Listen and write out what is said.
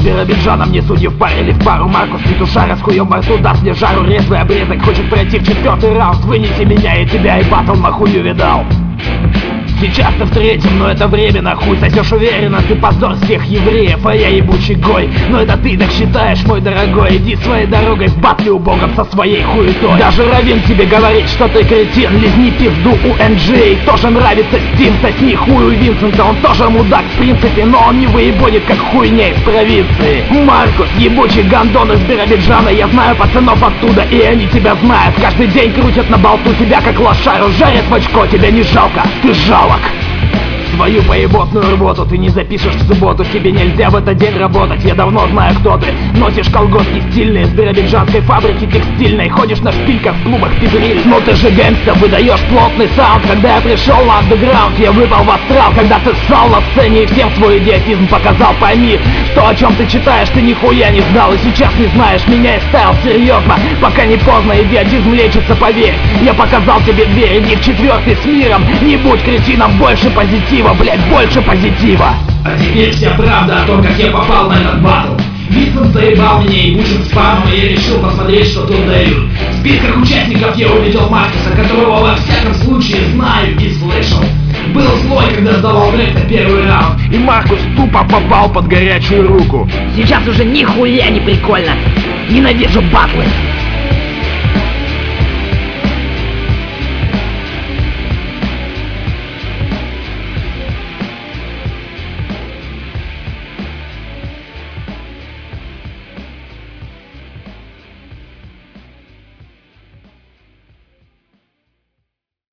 Биробиджаном не судьи в паре или в пару. Маркус петушара с хуем во рту даст мне жару. Резвый обрезок хочет пройти в 4-й раунд. Вынеси меня и тебя, и батл на хую видал. Сейчас ты в 3-м, но это временно. Хуй сосешь уверенно, ты позор всех евреев, а я ебучий гой. Но это ты так считаешь, мой дорогой. Иди своей дорогой в батле у богом со своей хуетой. Даже Равин тебе говорит, что ты кретин. Лизни пизду у NJ. Тоже нравится Стим, сосни хуй у Винсента. Он тоже мудак в принципе, но он не выебонит как хуйня из провинции. Маркус, ебучий гандон из Биробиджана. Я знаю пацанов оттуда, и они тебя знают. Каждый день крутят на болту тебя как лошару. Жарят в очко, тебя не жалко, ты жалок. Свою поеботную работу ты не запишешь в субботу. Тебе нельзя в этот день работать, я давно знаю, кто ты. Носишь колготки стильные с биробиджанской фабрики текстильной. Ходишь на шпильках в клубах педриль. Но ты же гангстер, выдаешь плотный саунд. Когда я пришел на андеграунд, я выпал в астрал. Когда ты ссал на сцене и всем свой идиотизм показал, пойми, что о чем ты читаешь, ты нихуя не знал. И сейчас не знаешь, меня и стайл серьезно. Пока не поздно, идиотизм лечится, поверь. Я показал тебе дверь, иди в 4-й с миром. Не будь кретином, больше позитива. Блять, больше позитива. А теперь вся правда о том, как я попал на этот батл. Винсент заебал меня и бучит спамом, и я решил посмотреть, что тут дают. В списках участников я увидел Маркуса, которого во всяком случае знаю и слышал. Был злой, когда сдавал трек на 1-й раунд. И Маркус тупо попал под горячую руку. Сейчас уже нихуя не прикольно. Ненавижу батлы.